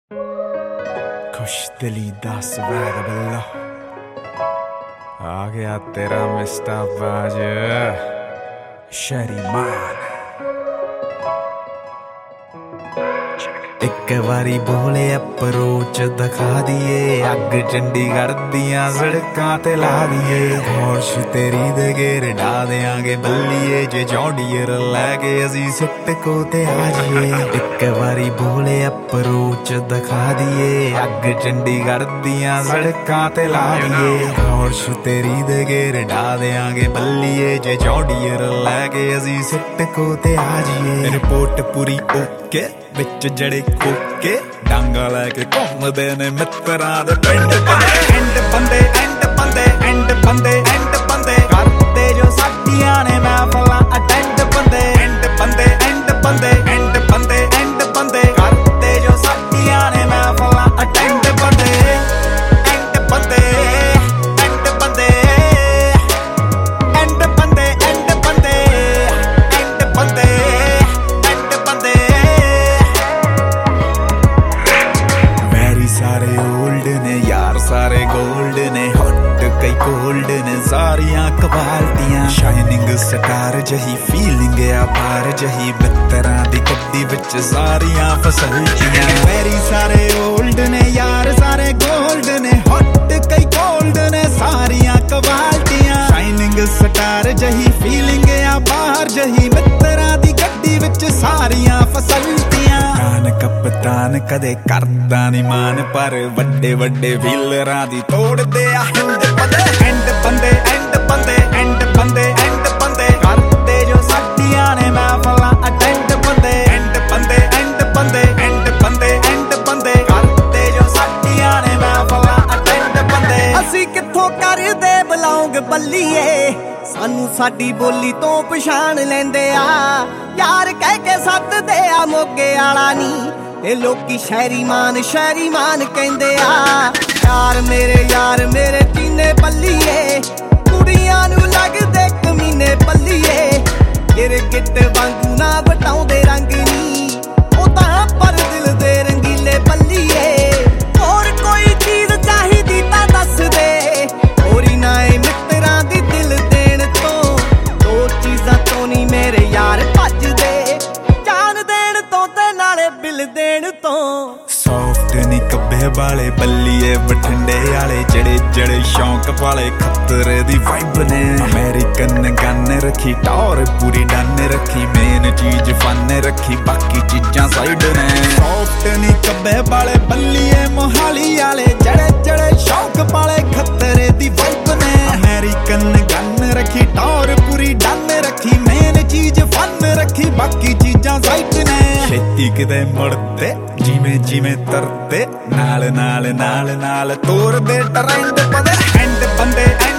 खुश दिली 10 बल्ला आ गया तेरा मिस्टर बाज शरीमान। एक बारी बोले अप्रोच दिखा दिए, अग चंडीगढ़ दियां सड़कां ते ला दिए। होश तेरी दे घेर डा देंगे बल्लिए, जे जॉन्डियर लैके असी सिट को ते आ जाइए। एक बारी बोले अप्रोच दिखा दिए, अग चंडीगढ़ दियां सड़कां ते ला दिए। होश तेरी दे घेर डा देंगे बल्लिए, जे जॉन्डियर लैके असी सिट को ते आ जाइए। रिपोर्ट पूरी ओके विच जड़े कोके डांगा लैके घूमदे ने मित्तरां दे पिंड बंदे। एंड बंदे एंड बंदे एंड बंदे एंड बंदे करदे जो साडियां ने महफिलां अटेंड बंदे। एंड बंदे एंड बंदे एंड बंदे एंड बंदे करदे जो साडियां ने महफिलां अटेंड बंदे। एंड बंदे एंड बंदे एंड बंदे एंड बंदे एंड बंदे एंड बंदे। सारे ओल्ड ने यार सारे गोल्ड ने, हॉट कई कोल्ड ने सारियां कवालतियां। शाइनिंग स्टार जही फीलिंग आ बार जही, मित्तरां दी गड्डी विच सारियां फसलतियां। वेरी सारे ओल्ड ने यार सारे गोल्ड ने, हॉट कई कोल्ड ने सारियां कवालतियां। शाइनिंग स्टार जही फीलिंग आ बार जही, मित्तरां दी गड्डी विच सारियां फसलतियां। कप्तान कदे करदा नी मान, पर वड्डे वड्डे व्हीलरां दी तोड़दे आ हिंद बंदे। एंड बंदे एंड बंदे एंड बंदे एंड बंदे करदे जो साडियां ने महफिलां अटेंड बंदे। एंड बंदे एंड बंदे एंड बंदे एंड बंदे करदे जो साडियां ने महफिलां अटेंड बंदे। असी कित्थों करदे बिलोंग बल्लीए, सानू साडी बोली तो पछाण लैंदे आ। यार कह के सददे आ मोगे आला नी, ते लोकी शहरी मान कहंदे आ। यार मेरे चीने बल्लीए, कुड़ियां नू लगदे कमीने बल्लीए। तेरे गिट वांगू ना बटाउंदे रंग नी, ओ तां पर दिल दे रंगीले बल्लीए। होर कोई चीज चाहिदी तां दस दे, होरी ना ए मित्तरां दी दिल देण तो। दो चीजां तो नी मेरे यार भजदे, जान देण तो ते नाले बिल देण तो। सॉफ्ट नी कब्बे वाले बल्लीए, बठिंडे वाले जड़े जड़े शौक वाले खतरे दी वाइब ने। अमेरिकन गन रखी टॉर पूरी डन रखी, मेन चीज फन रखी बाकी चीजां साइड ने। सॉफ्ट नी कब्बे वाले बल्लीए, मोहाली वाले जड़े जड़े शौक वाले खतरे दी वाइब ने। अमेरिकन गन रखी टॉर पूरी डन रखी, मेन चीज फन रखी बाकी चीजां साइड ने। छेती किते मुड़ते जिमें जिमें तरते, नाल नाल नाल नाल तोड़ दे ट्रेंड बंदे। एंड बंदे